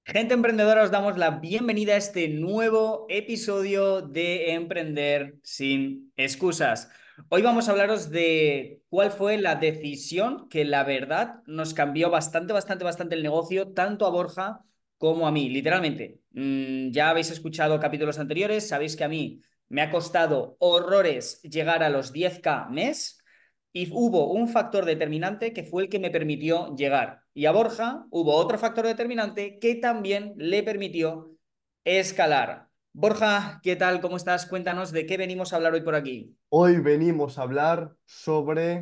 Gente emprendedora, os damos la bienvenida a este nuevo episodio de Emprender sin excusas. Hoy vamos a hablaros de cuál fue la decisión que la verdad nos cambió bastante el negocio, tanto a Borja como a mí, literalmente. Ya habéis escuchado capítulos anteriores, sabéis que a mí me ha costado horrores llegar a los 10K mes. Y hubo un factor determinante que fue el que me permitió llegar. Y a Borja hubo otro factor determinante que también le permitió escalar. Borja, ¿qué tal? ¿Cómo estás? Cuéntanos de qué venimos a hablar hoy por aquí. Hoy venimos a hablar sobre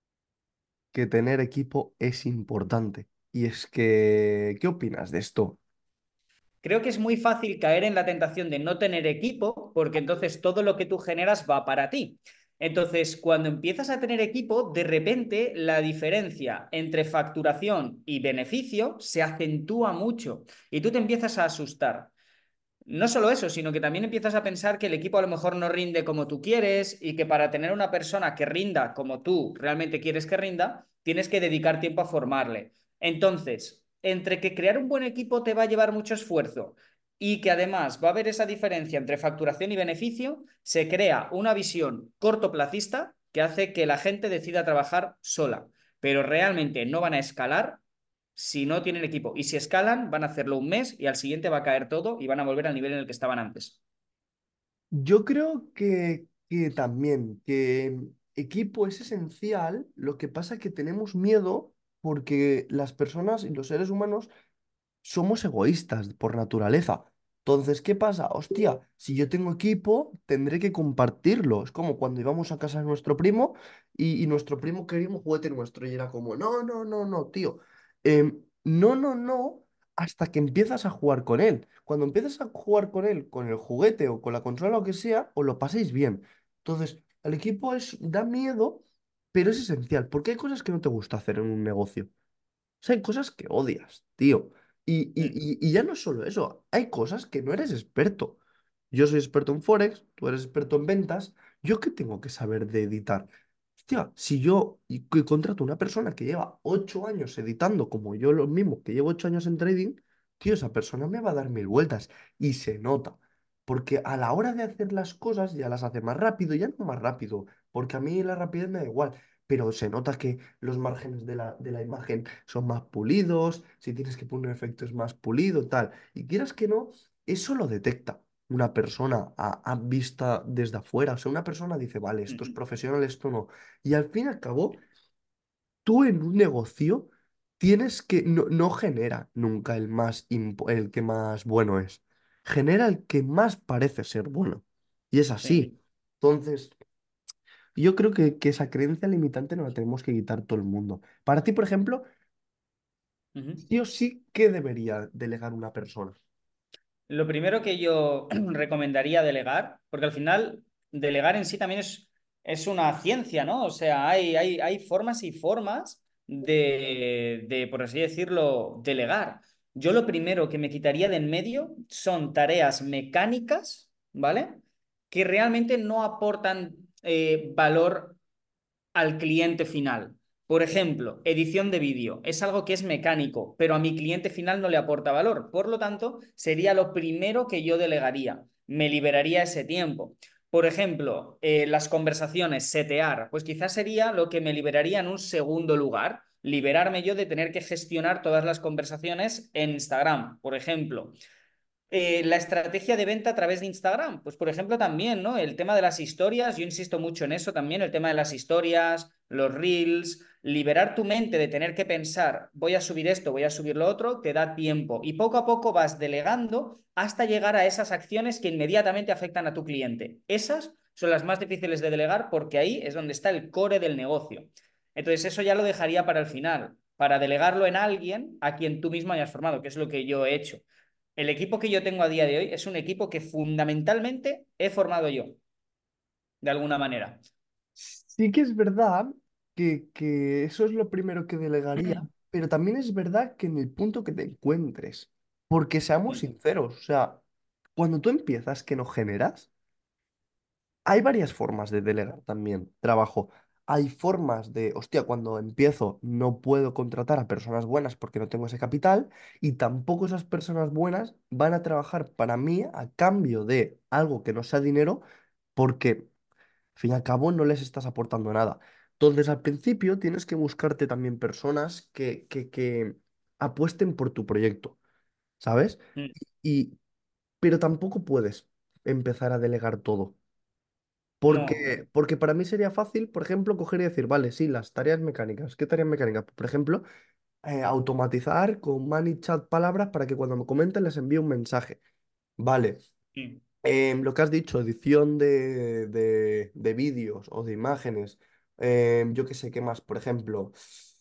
que tener equipo es importante. Y es que, ¿qué opinas de esto? Creo que es muy fácil caer en la tentación de no tener equipo, porque entonces todo lo que tú generas va para ti. Entonces, cuando empiezas a tener equipo, de repente la diferencia entre facturación y beneficio se acentúa mucho y tú te empiezas a asustar. No solo eso, sino que también empiezas a pensar que el equipo a lo mejor no rinde como tú quieres y que para tener una persona que rinda como tú realmente quieres que rinda, tienes que dedicar tiempo a formarle. Entonces, entre que crear un buen equipo te va a llevar mucho esfuerzo y que además va a haber esa diferencia entre facturación y beneficio, se crea una visión cortoplacista que hace que la gente decida trabajar sola, pero realmente no van a escalar si no tienen equipo. Y si escalan, van a hacerlo un mes y al siguiente va a caer todo y van a volver al nivel en el que estaban antes. Yo creo que también, que equipo es esencial, lo que pasa es que tenemos miedo porque las personas y los seres humanos somos egoístas por naturaleza. Entonces, ¿qué pasa? Hostia, si yo tengo equipo, tendré que compartirlo. Es como cuando íbamos a casa de nuestro primo y nuestro primo quería un juguete nuestro y era como, no, no, no, no, tío. No, no, no, hasta que empiezas a jugar con él. Cuando empiezas a jugar con él, con el juguete o con la consola o lo que sea, os lo paséis bien. Entonces, el equipo da miedo, pero es esencial, porque hay cosas que no te gusta hacer en un negocio sea, hay cosas que odias, tío. Y ya no es solo eso, hay cosas que no eres experto. Yo soy experto en Forex, tú eres experto en ventas. ¿Yo qué tengo que saber de editar? Hostia, si yo que contrato a una persona que lleva 8 años editando, como yo lo mismo, que llevo 8 años en trading, tío, esa persona me va a dar mil vueltas. Y se nota. Porque a la hora de hacer las cosas ya las hace más rápido, ya no más rápido, porque a mí la rapidez me da igual, pero se nota que los márgenes de la imagen son más pulidos, si tienes que poner efectos más pulido, tal. Y quieras que no, eso lo detecta una persona a vista desde afuera. O sea, una persona dice, vale, esto es profesional, esto no. Y al fin y al cabo, tú en un negocio tienes que, no genera nunca el que más bueno es. Genera el que más parece ser bueno. Y es Sí. así. Entonces, yo creo que esa creencia limitante nos la tenemos que quitar todo el mundo. Para ti, por ejemplo, Ujú. sí o sí, ¿qué debería delegar una persona? Lo primero que yo recomendaría delegar, porque al final delegar en sí también es una ciencia, ¿no? O sea, hay formas y formas por así decirlo, delegar. Yo lo primero que me quitaría de en medio son tareas mecánicas, ¿vale? Que realmente no aportan valor al cliente final. Por ejemplo, edición de vídeo es algo que es mecánico, pero a mi cliente final no le aporta valor. Por lo tanto, sería lo primero que yo delegaría. Me liberaría ese tiempo. Por ejemplo, las conversaciones, setear, pues quizás sería lo que me liberaría en un segundo lugar. Liberarme yo de tener que gestionar todas las conversaciones en Instagram, por ejemplo. La estrategia de venta a través de Instagram. Pues, por ejemplo, también, ¿no? El tema de las historias, yo insisto mucho en eso también, el tema de las historias, los reels, liberar tu mente de tener que pensar, voy a subir esto, voy a subir lo otro, te da tiempo. Y poco a poco vas delegando hasta llegar a esas acciones que inmediatamente afectan a tu cliente. Esas son las más difíciles de delegar porque ahí es donde está el core del negocio. Entonces, eso ya lo dejaría para el final, para delegarlo en alguien a quien tú mismo hayas formado, que es lo que yo he hecho. El equipo que yo tengo a día de hoy es un equipo que fundamentalmente he formado yo, de alguna manera. Sí que es verdad que eso es lo primero que delegaría, pero también es verdad que en el punto que te encuentres, porque seamos Sí. sinceros, o sea, cuando tú empiezas que no generas, hay varias formas de delegar también trabajo. hay formas de, hostia, cuando empiezo no puedo contratar a personas buenas porque no tengo ese capital y tampoco esas personas buenas van a trabajar para mí a cambio de algo que no sea dinero porque, al fin y al cabo, no les estás aportando nada. Entonces, al principio tienes que buscarte también personas que apuesten por tu proyecto, ¿sabes? Mm. Y, pero tampoco puedes empezar a delegar todo. No. Porque para mí sería fácil, por ejemplo, coger y decir, vale, sí, las tareas mecánicas. ¿Qué tareas mecánicas? Por ejemplo, automatizar con ManyChat palabras para que cuando me comenten les envíe un mensaje. Vale. Mm. Lo que has dicho, edición de vídeos o de imágenes. Yo qué sé, ¿qué más? Por ejemplo,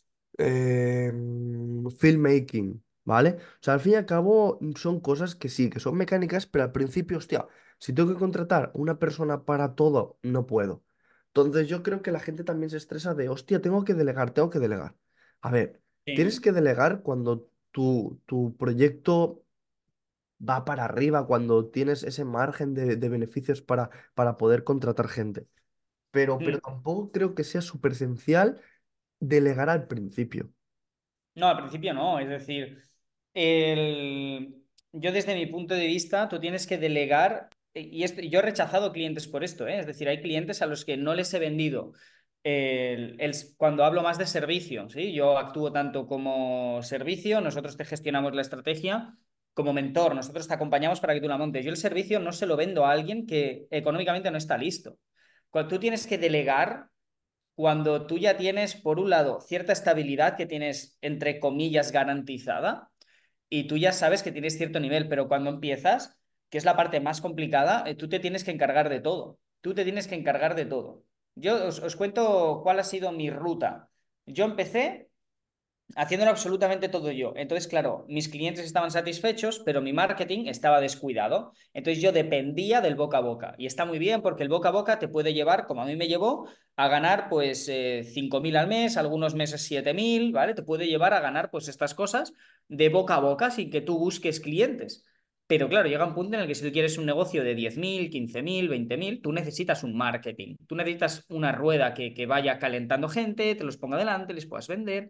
filmmaking, ¿vale? O sea, al fin y al cabo son cosas que sí, que son mecánicas, pero al principio, hostia, si tengo que contratar una persona para todo, no puedo. Entonces yo creo que la gente también se estresa de, hostia, tengo que delegar, tengo que delegar. A ver, tienes Sí. que delegar cuando tu proyecto va para arriba cuando tienes ese margen de beneficios para poder contratar gente. Pero Mm. tampoco creo que sea súper esencial delegar al principio. No, al principio no. Es decir, yo desde mi punto de vista, tú tienes que delegar, yo he rechazado clientes por esto, ¿eh? Es decir, hay clientes a los que no les he vendido cuando hablo más de servicio, ¿sí? Yo actúo tanto como servicio, nosotros te gestionamos la estrategia, como mentor, nosotros te acompañamos para que tú la montes. Yo el servicio no se lo vendo a alguien que económicamente no está listo. Cuando tú tienes que delegar cuando tú ya tienes, por un lado, cierta estabilidad que tienes, entre comillas, garantizada, y tú ya sabes que tienes cierto nivel, pero cuando empiezas, que es la parte más complicada, tú te tienes que encargar de todo. Tú te tienes que encargar de todo. Yo os cuento cuál ha sido mi ruta. Yo empecé haciéndolo absolutamente todo yo. Entonces, claro, mis clientes estaban satisfechos, pero mi marketing estaba descuidado. Entonces yo dependía del boca a boca. Y está muy bien porque el boca a boca te puede llevar, como a mí me llevó, a ganar pues 5.000 al mes, algunos meses 7.000, ¿vale? Te puede llevar a ganar pues estas cosas de boca a boca sin que tú busques clientes. Pero claro, llega un punto en el que si tú quieres un negocio de 10.000, 15.000, 20.000, tú necesitas un marketing. Tú necesitas una rueda que vaya calentando gente, te los ponga delante, les puedas vender.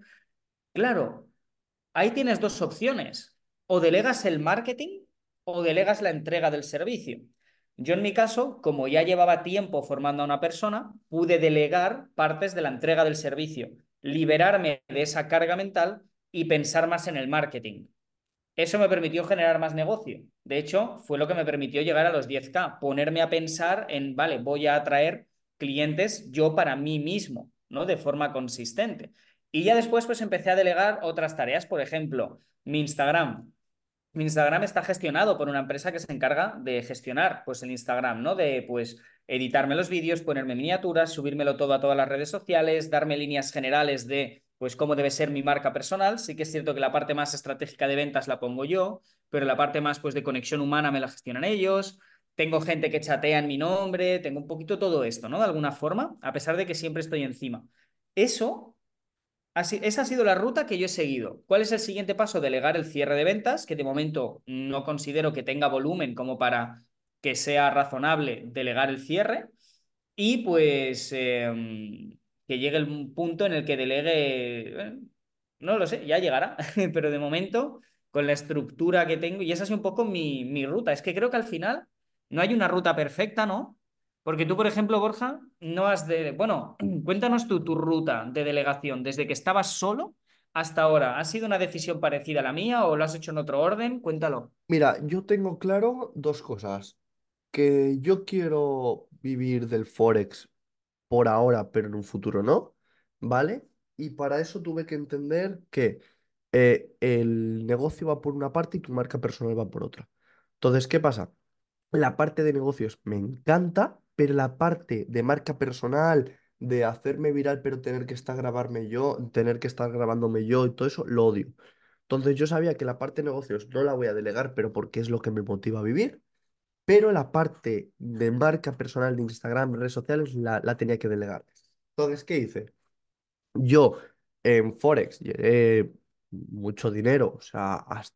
Claro, ahí tienes dos opciones. O delegas el marketing o delegas la entrega del servicio. Yo en mi caso, como ya llevaba tiempo formando a una persona, pude delegar partes de la entrega del servicio, liberarme de esa carga mental y pensar más en el marketing. Eso me permitió generar más negocio. De hecho, fue lo que me permitió llegar a los 10K, ponerme a pensar en, vale, voy a atraer clientes yo para mí mismo, ¿no? De forma consistente. Y ya después, pues empecé a delegar otras tareas, por ejemplo, mi Instagram. Mi Instagram está gestionado por una empresa que se encarga de gestionar pues el Instagram, ¿no? De pues editarme los vídeos, ponerme miniaturas, subírmelo todo a todas las redes sociales, darme líneas generales de pues cómo debe ser mi marca personal. Sí que es cierto que la parte más estratégica de ventas la pongo yo, pero la parte más pues de conexión humana me la gestionan ellos. Tengo gente que chatea en mi nombre, tengo un poquito todo esto, ¿no? De alguna forma, a pesar de que siempre estoy encima. Eso esa ha sido la ruta que yo he seguido. ¿Cuál es el siguiente paso? Delegar el cierre de ventas, que de momento no considero que tenga volumen como para que sea razonable delegar el cierre. Y pues que llegue el punto en el que delegue, no lo sé, ya llegará, pero de momento, con la estructura que tengo, y esa es un poco mi ruta. Es que creo que al final no hay una ruta perfecta, ¿no? Porque tú, por ejemplo, Borja, no has de... Bueno, cuéntanos tu ruta de delegación desde que estabas solo hasta ahora. ¿Ha sido una decisión parecida a la mía o lo has hecho en otro orden? Cuéntalo. Mira, yo tengo claro dos cosas. Que yo quiero vivir del Forex por ahora, pero en un futuro no, ¿vale? Y para eso tuve que entender que el negocio va por una parte y tu marca personal va por otra. Entonces, ¿qué pasa? La parte de negocios me encanta, pero la parte de marca personal, de hacerme viral, pero tener que estar grabarme yo, tener que estar grabándome yo y todo eso, lo odio. Entonces yo sabía que la parte de negocios no la voy a delegar, pero porque es lo que me motiva a vivir, pero la parte de marca personal de Instagram, redes sociales, la tenía que delegar. Entonces, ¿qué hice? Yo en Forex llegué mucho dinero, o sea,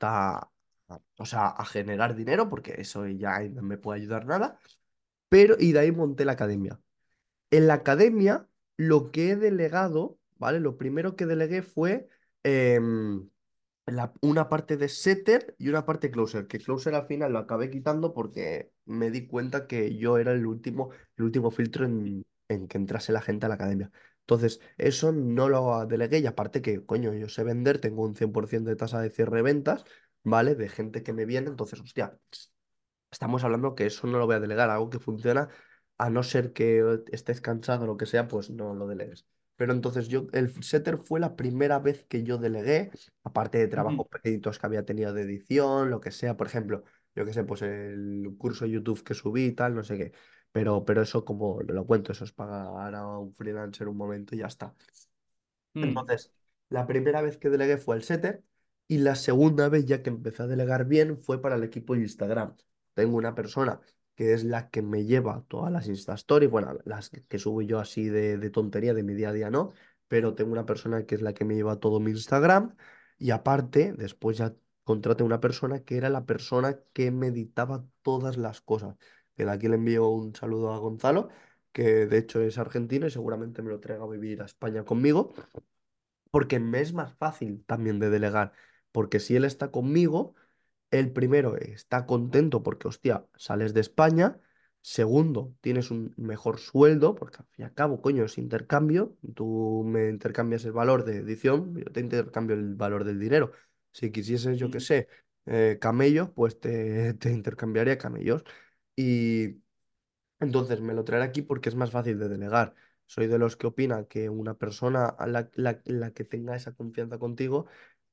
o sea, a generar dinero, porque eso ya no me puede ayudar nada, pero y de ahí monté la academia. En la academia lo que he delegado, ¿vale? Lo primero que delegué fue em, una parte de setter y una parte closer, que closer al final lo acabé quitando porque me di cuenta que yo era el último filtro en que entrase la gente a la academia. Entonces, eso no lo delegué y aparte que, coño, yo sé vender, tengo un 100% de tasa de cierre de ventas, ¿vale? De gente que me viene, entonces, hostia, estamos hablando que eso no lo voy a delegar, algo que funciona, a no ser que estés cansado o lo que sea, pues no lo delegues. Pero entonces el setter fue la primera vez que yo delegué, aparte de Ujú, trabajos pequeñitos que había tenido de edición, lo que sea, por ejemplo, yo qué sé, pues el curso de YouTube que subí y tal, no sé qué. Pero eso como lo cuento, eso es pagar a un freelancer un momento y ya está. mm, Entonces, la primera vez que delegué fue el setter y la segunda vez ya que empecé a delegar bien fue para el equipo de Instagram. Tengo una persona que es la que me lleva todas las Insta Stories, bueno, las que subo yo así de tontería de mi día a día no, pero tengo una persona que es la que me lleva todo mi Instagram y aparte, después ya contraté una persona que era la persona que me editaba todas las cosas. Que de aquí le envío un saludo a Gonzalo, que de hecho es argentino y seguramente me lo traiga a vivir a España conmigo porque me es más fácil también de delegar, porque si él está conmigo, él primero está contento porque, hostia, sales de España, segundo, tienes un mejor sueldo, porque al fin y al cabo, coño, es intercambio, tú me intercambias el valor de edición, yo te intercambio el valor del dinero. Si quisieses, yo qué mm, sé, camellos, pues te intercambiaría camellos. Y entonces me lo traeré aquí porque es más fácil de delegar. Soy de los que opina que una persona a la que tenga esa confianza contigo,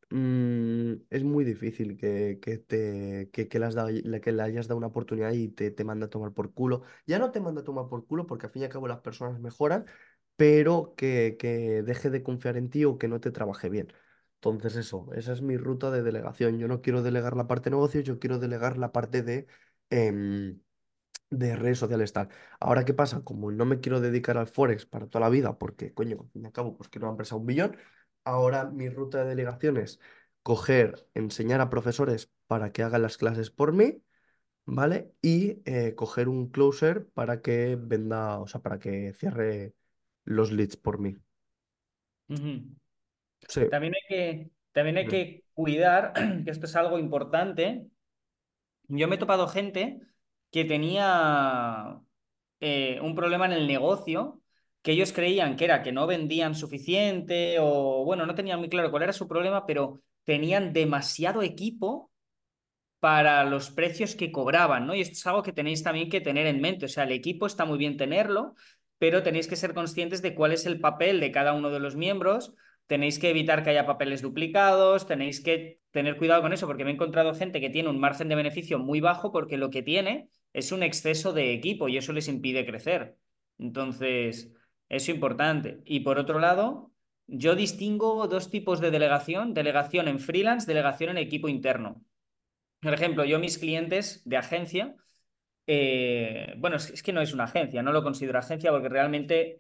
es muy difícil que que le hayas dado una oportunidad y te manda a tomar por culo. Ya no te manda a tomar por culo porque al fin y al cabo las personas mejoran, pero que deje de confiar en ti o que no te trabaje bien. Entonces eso, esa es mi ruta de delegación. Yo no quiero delegar la parte de negocios, yo quiero delegar la parte em, de redes sociales tal. Ahora, ¿qué pasa? Como no me quiero dedicar al Forex para toda la vida, porque, coño, al fin y al cabo, pues quiero una empresa a 1 billón, ahora mi ruta de delegación es coger, enseñar a profesores para que hagan las clases por mí, ¿vale? Y coger un closer para que venda, o sea, para que cierre los leads por mí. ujú. Sí. También hay Mm. que cuidar, que esto es algo importante. Yo me he topado gente que tenía un problema en el negocio, que ellos creían que era que no vendían suficiente o, bueno, no tenían muy claro cuál era su problema, pero tenían demasiado equipo para los precios que cobraban, ¿no? Y esto es algo que tenéis también que tener en mente. O sea, el equipo está muy bien tenerlo, pero tenéis que ser conscientes de cuál es el papel de cada uno de los miembros. Tenéis que evitar que haya papeles duplicados, tenéis que tener cuidado con eso, porque me he encontrado gente que tiene un margen de beneficio muy bajo porque lo que tiene es un exceso de equipo y eso les impide crecer. Entonces, eso es importante. Y por otro lado, yo distingo dos tipos de delegación: delegación en freelance, delegación en equipo interno. Por ejemplo, yo mis clientes de agencia, bueno, es que no es una agencia, no lo considero agencia porque realmente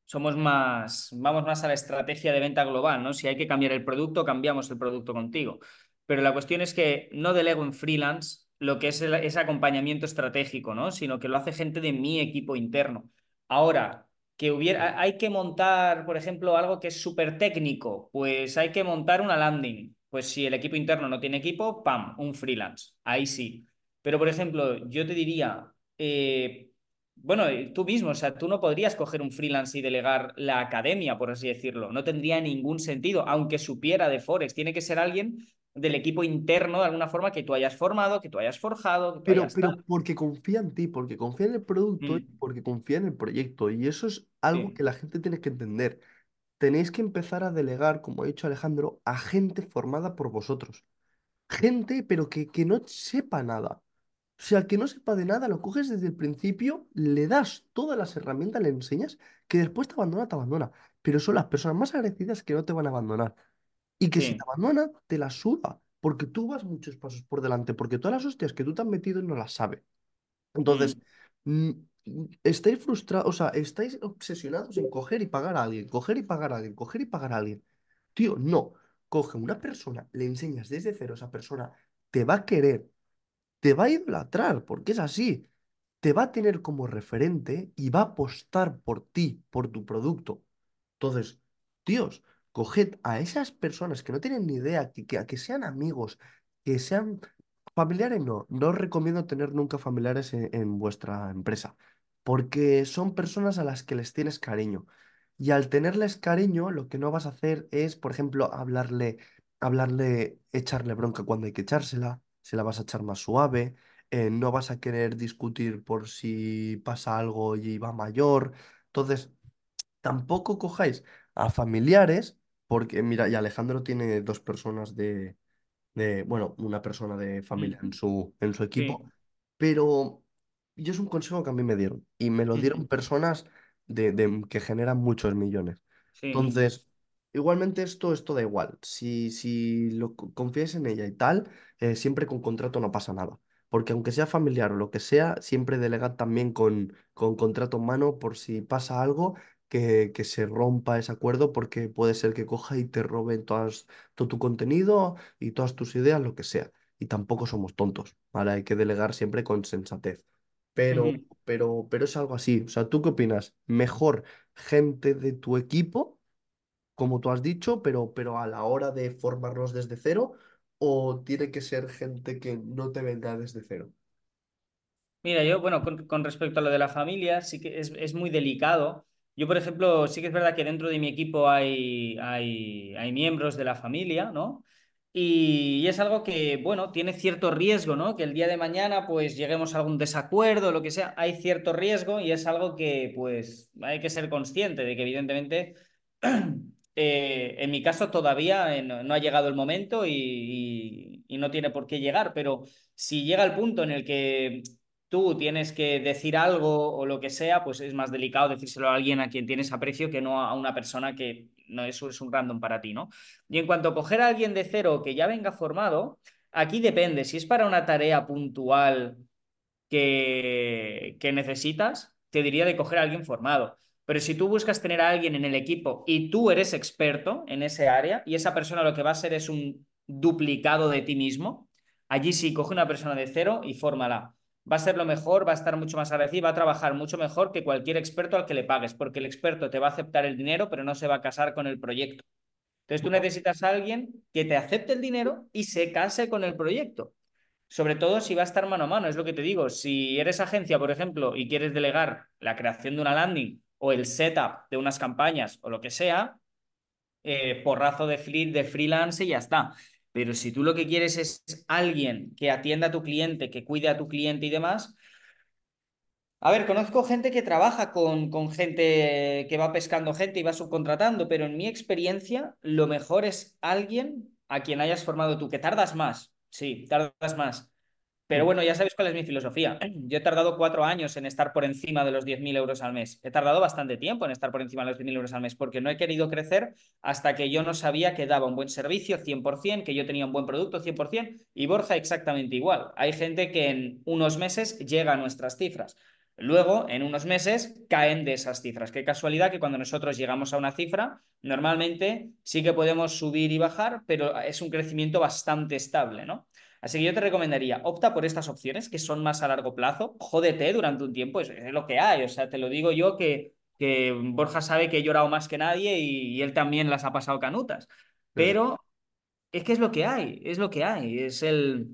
vamos más a la estrategia de venta global, ¿no? Si hay que cambiar el producto, cambiamos el producto contigo. Pero la cuestión es que no delego en freelance lo que es ese acompañamiento estratégico, ¿no? Sino que lo hace gente de mi equipo interno. Ahora, hay que montar, por ejemplo, algo que es súper técnico, pues hay que montar una landing. Pues si el equipo interno no tiene equipo, ¡pam! Un freelance. Ahí sí. Pero, por ejemplo, yo te diría, bueno, tú mismo, o sea, tú no podrías coger un freelance y delegar la academia, por así decirlo. No tendría ningún sentido, aunque supiera de Forex. Tiene que ser alguien del equipo interno, de alguna forma, que tú hayas formado, que tú hayas forjado, que tú hayas tal. Pero porque confía en ti, porque confía en el producto y Mm, porque confía en el proyecto. Y eso es algo que sí, la gente tiene que entender. Tenéis que empezar a delegar, como ha dicho Alejandro, a gente formada por vosotros. Gente, pero que no sepa nada. O sea, que no sepa de nada, lo coges desde el principio, le das todas las herramientas, le enseñas, que después te abandona, te abandona. Pero son las personas más agradecidas que no te van a abandonar. Y que si te sí. abandona, te la suda. Porque tú vas muchos pasos por delante, porque todas las hostias que tú te has metido no las sabe. Entonces, Mm, mm, estáis frustrados, o sea, estáis obsesionados en coger y pagar a alguien, coger y pagar a alguien, coger y pagar a alguien. Tío, no. Coge una persona, le enseñas desde cero a esa persona, te va a querer, te va a idolatrar, porque es así. Te va a tener como referente y va a apostar por ti, por tu producto. Entonces, tíos, coged a esas personas que no tienen ni idea, a que sean amigos, que sean familiares, no. No os recomiendo tener nunca familiares en vuestra empresa, porque son personas a las que les tienes cariño. Y al tenerles cariño, lo que no vas a hacer es, por ejemplo, echarle bronca cuando hay que echársela, se la vas a echar más suave, no vas a querer discutir por si pasa algo y va mayor. Entonces, tampoco cojáis a familiares, porque mira, y Alejandro tiene dos personas bueno, una persona de familia Mm, en su equipo, sí, pero yo es un consejo que a mí me dieron y me lo dieron ujú, personas que generan muchos millones. sí, Entonces, igualmente esto da igual. Si confías en ella y tal, siempre con contrato no pasa nada. Porque aunque sea familiar o lo que sea, siempre delegad también con contrato en mano por si pasa algo que se rompa ese acuerdo, porque puede ser que coja y te roben todo tu contenido y todas tus ideas, lo que sea. Y tampoco somos tontos, ¿vale? Hay que delegar siempre con sensatez. Pero, ujú. pero es algo así. O sea, ¿tú qué opinas? ¿Mejor gente de tu equipo, como tú has dicho, pero a la hora de formarlos desde cero? ¿O tiene que ser gente que no te venga desde cero? Mira, yo, bueno, con respecto a lo de la familia, sí que es muy delicado. Yo, por ejemplo, sí que es verdad que dentro de mi equipo hay miembros de la familia, ¿no? Y es algo que, bueno, tiene cierto riesgo, ¿no? Que el día de mañana, pues, lleguemos a algún desacuerdo, lo que sea, hay cierto riesgo y es algo que, pues, hay que ser consciente de que, evidentemente, en mi caso todavía no ha llegado el momento y no tiene por qué llegar, pero si llega el punto en el que tú tienes que decir algo o lo que sea, pues es más delicado decírselo a alguien a quien tienes aprecio que no a una persona que no es un random para ti, ¿no? Y en cuanto a coger a alguien de cero que ya venga formado, aquí depende. Si es para una tarea puntual que necesitas, te diría de coger a alguien formado. Pero si tú buscas tener a alguien en el equipo y tú eres experto en ese área y esa persona lo que va a ser es un duplicado de ti mismo, allí sí coge una persona de cero y fórmala. Va a ser lo mejor, va a estar mucho más agradecido, va a trabajar mucho mejor que cualquier experto al que le pagues, porque el experto te va a aceptar el dinero, pero no se va a casar con el proyecto. Entonces tú necesitas a alguien que te acepte el dinero y se case con el proyecto. Sobre todo si va a estar mano a mano, es lo que te digo. Si eres agencia, por ejemplo, y quieres delegar la creación de una landing o el setup de unas campañas o lo que sea, porrazo de freelance y ya está. Pero si tú lo que quieres es alguien que atienda a tu cliente, que cuide a tu cliente y demás, a ver, conozco gente que trabaja con gente que va pescando gente y va subcontratando, pero en mi experiencia, lo mejor es alguien a quien hayas formado tú, que tardas más, sí, tardas más. Pero bueno, ya sabes cuál es mi filosofía. Yo he tardado 4 años en estar por encima de los 10.000 euros al mes. He tardado bastante tiempo en estar por encima de los 10.000 euros al mes porque no he querido crecer hasta que yo no sabía que daba un buen servicio 100%, que yo tenía un buen producto 100%, y Borja exactamente igual. Hay gente que en unos meses llega a nuestras cifras. Luego, en unos meses, caen de esas cifras. Qué casualidad que cuando nosotros llegamos a una cifra, normalmente sí que podemos subir y bajar, pero es un crecimiento bastante estable, ¿no? Así que yo te recomendaría, opta por estas opciones que son más a largo plazo, jódete durante un tiempo, es lo que hay, o sea, te lo digo yo que Borja sabe que he llorado más que nadie y él también las ha pasado canutas, Sí. pero es que es lo que hay, es lo que hay, es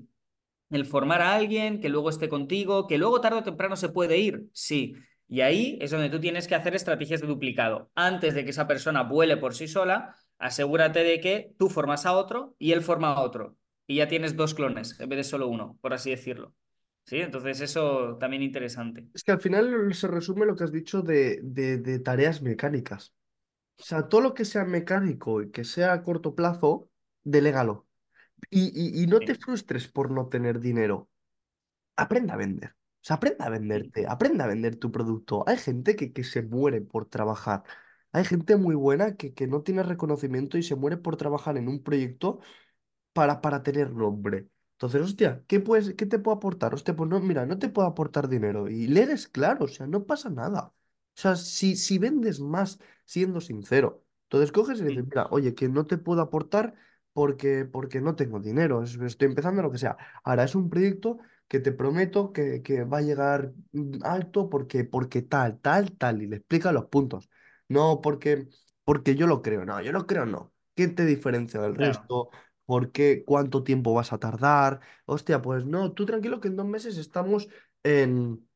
el formar a alguien que luego esté contigo, que luego tarde o temprano se puede ir, sí. Y ahí es donde tú tienes que hacer estrategias de duplicado. Antes de que esa persona vuele por sí sola, asegúrate de que tú formas a otro y él forma a otro. Y ya tienes dos clones en vez de solo uno, por así decirlo. Sí, entonces eso también interesante. Es que al final se resume lo que has dicho de tareas mecánicas. O sea, todo lo que sea mecánico y que sea a corto plazo, delégalo. Y no te Sí, frustres por no tener dinero. Aprenda a vender. O sea, aprenda a sí, venderte, aprenda a vender tu producto. Hay gente que se muere por trabajar. Hay gente muy buena que no tiene reconocimiento y se muere por trabajar en un proyecto para tener nombre. Entonces, hostia, qué te puedo aportar? Hostia, pues no, mira, no te puedo aportar dinero. Y le eres claro, o sea, no pasa nada. O sea, si vendes más siendo sincero, entonces coges y le dices, sí, mira, oye, que no te puedo aportar porque no tengo dinero, estoy empezando lo que sea. Ahora, es un proyecto que te prometo que va a llegar alto porque tal, tal, tal, y le explica los puntos. No porque porque yo lo creo. No, yo lo creo no. ¿Qué te diferencia del Claro. resto? ¿Por qué? ¿Cuánto tiempo vas a tardar? Hostia, pues no, tú tranquilo que en 2 meses estamos en,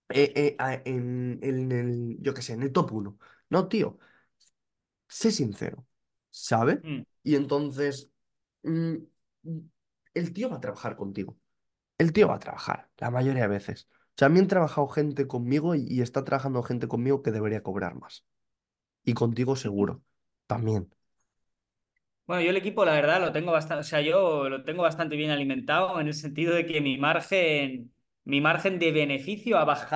en el, yo qué sé, en el top 1. No, tío, sé sincero, ¿sabes? Mm. Y entonces, mm, el tío va a trabajar contigo. El tío va a trabajar, la mayoría de veces. O sea, a mí han trabajado gente conmigo y está trabajando gente conmigo que debería cobrar más. Y contigo seguro, también. Bueno, yo el equipo, la verdad, lo tengo bastante, o sea, yo lo tengo bastante bien alimentado en el sentido de que mi margen de beneficio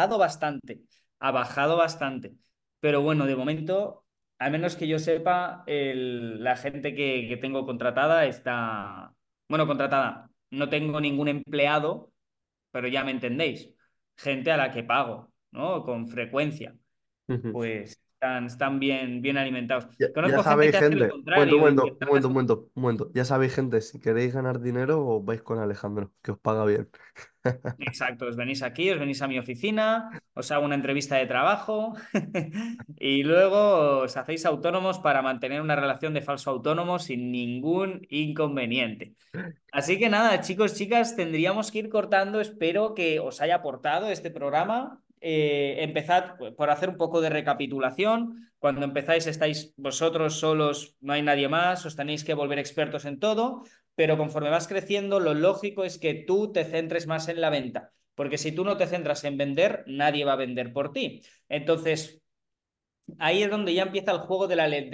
ha bajado bastante. Pero bueno, de momento, al menos que yo sepa, la gente que tengo contratada está, bueno, contratada. No tengo ningún empleado, pero ya me entendéis. Gente a la que pago, ¿no? Con frecuencia. Ujú. Pues están bien alimentados. Ya Conozco gente sabéis, que hace lo gente. Momento, contrario y que momento, está momento, momento, momento. Ya sabéis, gente, si queréis ganar dinero, os vais con Alejandro, que os paga bien. exacto, os venís aquí, os venís a mi oficina, os hago una entrevista de trabajo y luego os hacéis autónomos para mantener una relación de falso autónomo sin ningún inconveniente. Así que nada, chicos, chicas, tendríamos que ir cortando. Espero que os haya aportado este programa. Empezad por hacer un poco de recapitulación. Cuando empezáis estáis vosotros solos, no hay nadie más, os tenéis que volver expertos en todo, pero conforme vas creciendo, lo lógico es que tú te centres más en la venta, porque si tú no te centras en vender, nadie va a vender por ti. Entonces, ahí es donde ya empieza el juego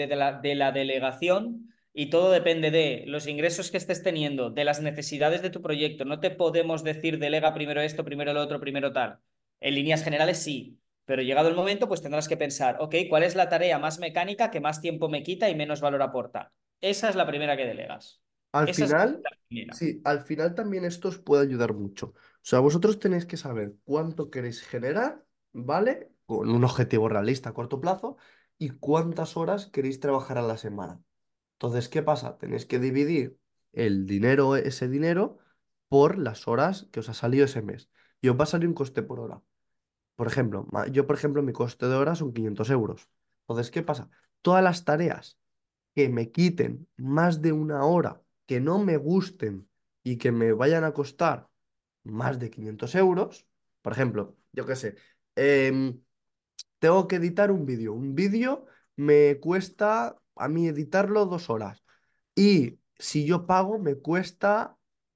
de la delegación y todo depende de los ingresos que estés teniendo, de las necesidades de tu proyecto. No te podemos decir delega primero esto, primero lo otro, primero tal. En líneas generales sí, pero llegado el momento pues tendrás que pensar, ok, ¿cuál es la tarea más mecánica que más tiempo me quita y menos valor aporta? Esa es la primera que delegas. Al Esa es final, la primera. sí, al final también esto os puede ayudar mucho. O sea, vosotros tenéis que saber cuánto queréis generar, ¿vale? Con un objetivo realista a corto plazo y cuántas horas queréis trabajar a la semana. Entonces, ¿qué pasa? Tenéis que dividir el dinero, ese dinero, por las horas que os ha salido ese mes. Y os va a salir un coste por hora. Por ejemplo, yo, por ejemplo, mi coste de hora son 500 euros. Entonces, ¿qué pasa? Todas las tareas que me quiten más de una hora, que no me gusten y que me vayan a costar más de 500 euros, por ejemplo, yo qué sé, em, tengo que editar un vídeo. Un vídeo me cuesta a mí editarlo 2 horas. Y si yo pago, me cuesta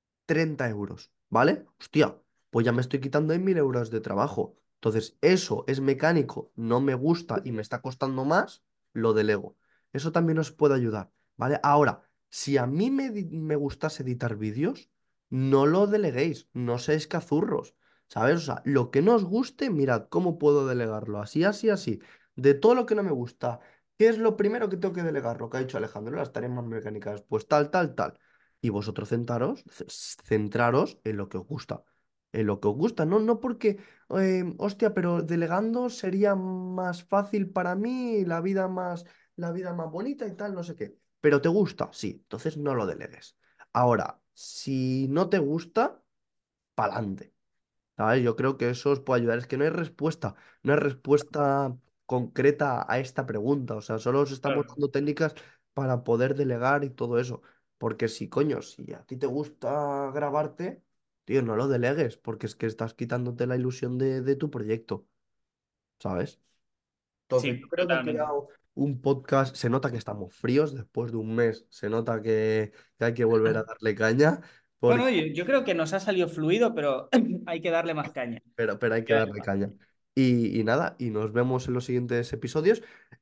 30 euros, ¿vale? Hostia, pues ya me estoy quitando ahí 1.000 euros de trabajo. Entonces, eso es mecánico, no me gusta y me está costando más, lo delego. Eso también os puede ayudar, ¿vale? Ahora, si a mí me gustase editar vídeos, no lo deleguéis, no seáis cazurros, ¿sabes? O sea, lo que no os guste, mirad cómo puedo delegarlo, así, así, así. De todo lo que no me gusta, ¿qué es lo primero que tengo que delegar? Lo que ha dicho Alejandro, las tareas más mecánicas, pues tal, tal, tal. Y vosotros centraros en lo que os gusta. En lo que os gusta, ¿no? No porque, hostia, pero delegando sería más fácil para mí, la vida más bonita y tal, no sé qué. Pero te gusta, sí, entonces no lo delegues. Ahora, si no te gusta, pa'lante. ¿Sabes? Yo creo que eso os puede ayudar. Es que no hay respuesta concreta a esta pregunta. O sea, solo os estamos Claro. dando técnicas para poder delegar y todo eso. Porque si, coño, si a ti te gusta grabarte, tío, no lo delegues, porque es que estás quitándote la ilusión de tu proyecto, ¿sabes? Entonces, yo Sí, creo que ha totalmente. quedado un podcast. Se nota que estamos fríos después de un mes. Se nota que hay que volver a darle caña. Bueno, yo creo que nos ha salido fluido, pero hay que darle más caña. Pero hay que darle caña. Y nada, y nos vemos en los siguientes episodios.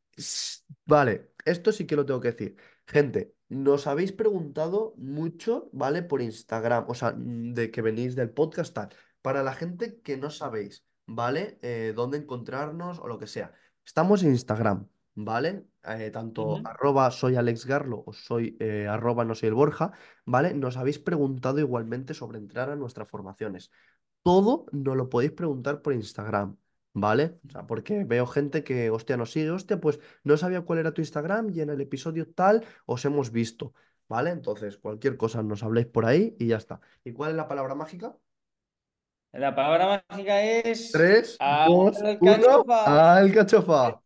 Vale, esto sí que lo tengo que decir. Gente, nos habéis preguntado mucho, ¿vale? Por Instagram, o sea, de que venís del podcast tal. Para la gente que no sabéis, ¿vale? Dónde encontrarnos o lo que sea. Estamos en Instagram, ¿vale? Tanto Ujú. arroba soy Alex Garlo o soy arroba no soy el Borja, ¿vale? Nos habéis preguntado igualmente sobre entrar a nuestras formaciones. Todo nos lo podéis preguntar por Instagram, ¿vale? O sea, porque veo gente que, hostia, nos sigue, hostia, pues no sabía cuál era tu Instagram y en el episodio tal os hemos visto, ¿vale? Entonces, cualquier cosa nos habléis por ahí y ya está. ¿Y cuál es la palabra mágica? La palabra mágica es 3, 2, 1, alcachofa. alcachofa.